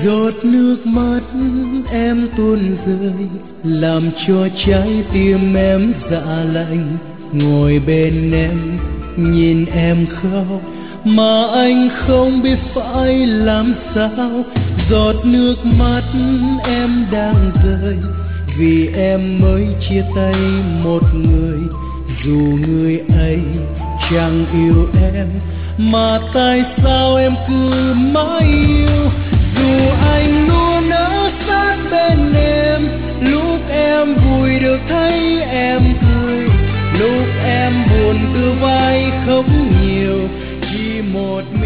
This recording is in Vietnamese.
Giọt nước mắt em tuôn rơi làm cho trái tim em dạ lạnh. Ngồi bên em nhìn em khóc mà anh không biết phải làm sao. Giọt nước mắt em đang rơi vì em mới chia tay một người. Dù người ấy chẳng yêu em mà tại sao em cứ mãi yêu. Dù anh luôn ở sát bên em, lúc em vui được thấy em cười, lúc em buồn từ vai khóc nhiều, chỉ một mình